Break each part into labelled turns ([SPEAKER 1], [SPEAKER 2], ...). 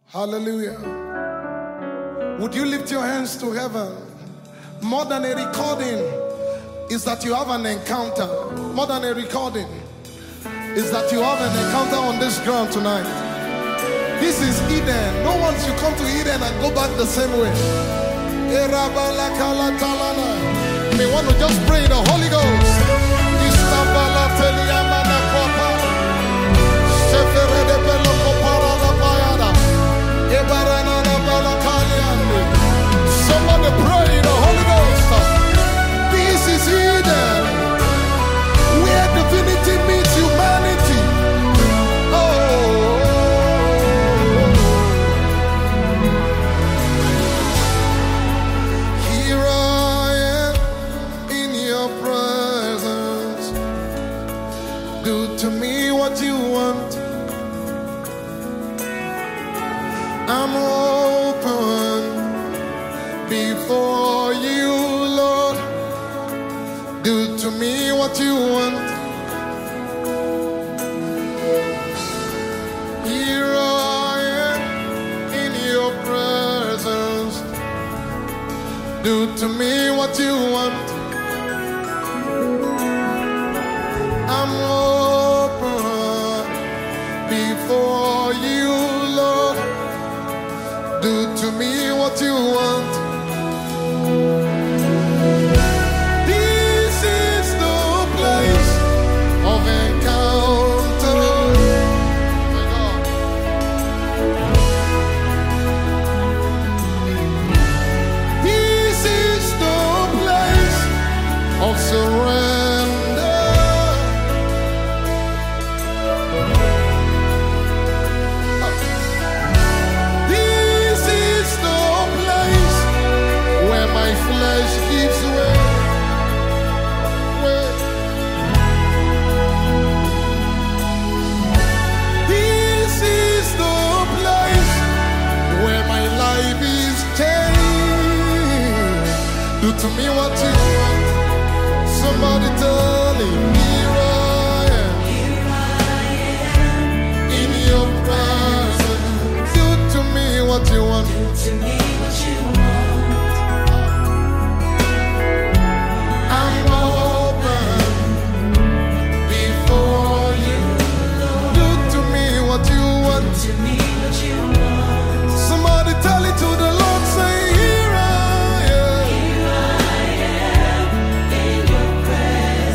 [SPEAKER 1] Hallelujah. Would you lift your hands to heaven? More than a recording is that you have an encounter. More than a recording is that you have an encounter on this ground tonight. This is Eden. No one should come to Eden and go back the same way. You may want to just pray in the Holy Ghost. Somebody pray in the Holy Ghost. This is Eden, where divinity meets humanity. Here I am in your presence. Do to me what you want. I'm open before you, Lord. Do to me what you want. Here I am in your presence. Do to me what you want. I'm open before you, Lord. Do to me what you want. This is the place of encounter. My God. This is the place of surrender. This is the place where my flesh gives way. This is the place where my life is changed. Do to me what you want. Somebody tell him, here I am in your presence. Do to me what you want.
[SPEAKER 2] To me what you want.
[SPEAKER 1] I'm open before you. Do to me what you want.
[SPEAKER 2] To me what you want.
[SPEAKER 1] Somebody tell it to the Lord, say, here I am.
[SPEAKER 2] Here I am in your presence.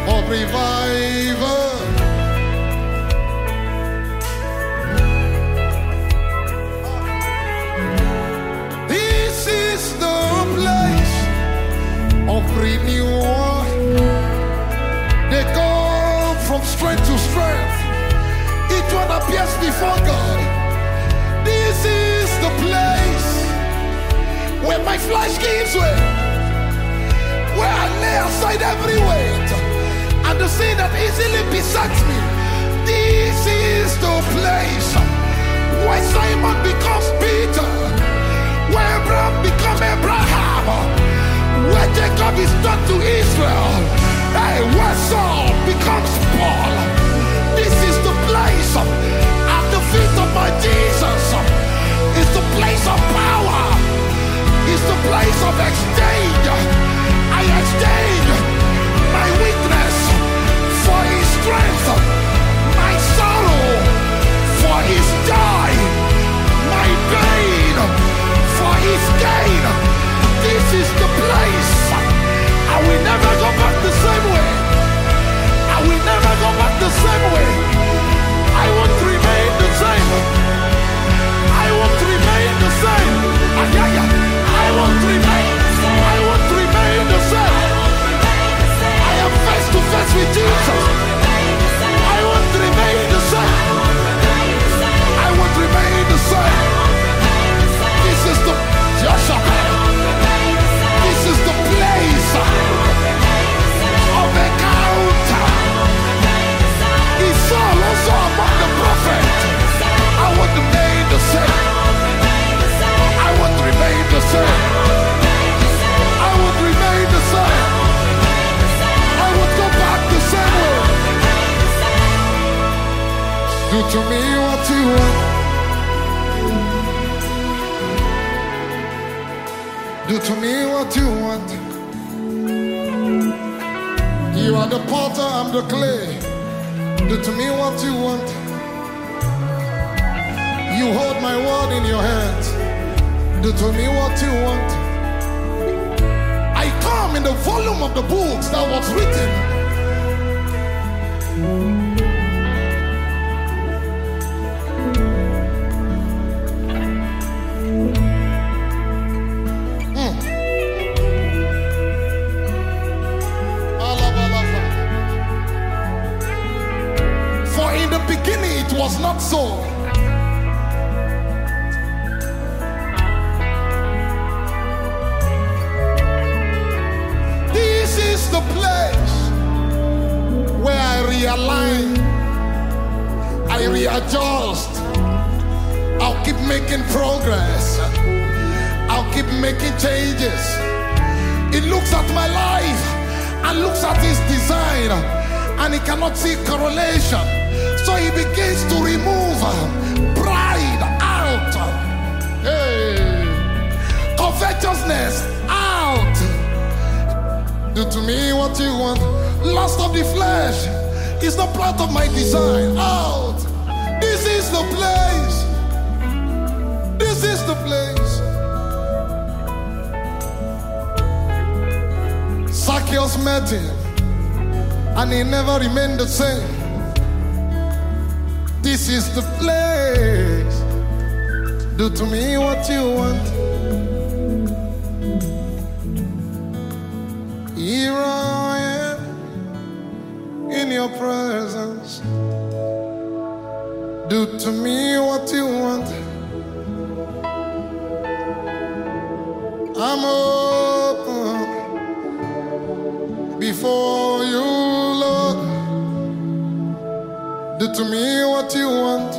[SPEAKER 1] of revival. This is the place of renewal. They go from strength to strength. Each one appears before God. This is the place where my flesh gives way, where I lay aside every weight and the sin that easily besets me. This is the place where Simon becomes Peter, where Abraham becomes Abraham, where Jacob is turned to Israel, hey, where Saul becomes Paul. This is the place at the feet of my Jesus. It's the place of power. It's the place of exchange. I exchange my weakness for his strength, my sorrow for his joy, my pain for his gain. This is the place. I will never go back the same way. I will never go back the same way. I won't remain the same. I won't remain the same. I won't remain. I won't remain the same. I am face to face with Jesus. I won't remain the same. I won't remain the same. This is the Joshua. This is the place of encounter. He saw also among the prophets. I won't remain the same. I won't remain the same. I won't remain the same. I won't go back the same way. Do to me what you want. Do to me what you want. You are the potter, I'm the clay. Do to me what you want. You hold my word in your hands. Do to me what you want. I come in the volume of the books that was written. For in the beginning it was not so. The place where I realign, I readjust. I'll keep making progress. I'll keep making changes. It looks at my life and looks at his design, and he cannot see correlation. So he begins to remove pride out, hey, covetousness out. Do to me what you want. Lust of the flesh is not part of my design. Out. This is the place. This is the place. Zacchaeus met him, and he never remained the same. This is the place. Do to me what you want. Here I am in your presence. Do to me what you want. I'm open before you, Lord. Do to me what you want.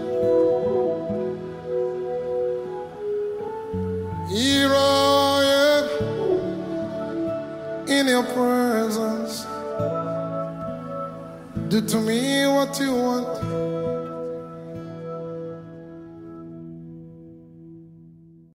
[SPEAKER 1] Here I am in your presence. Do to me what you want.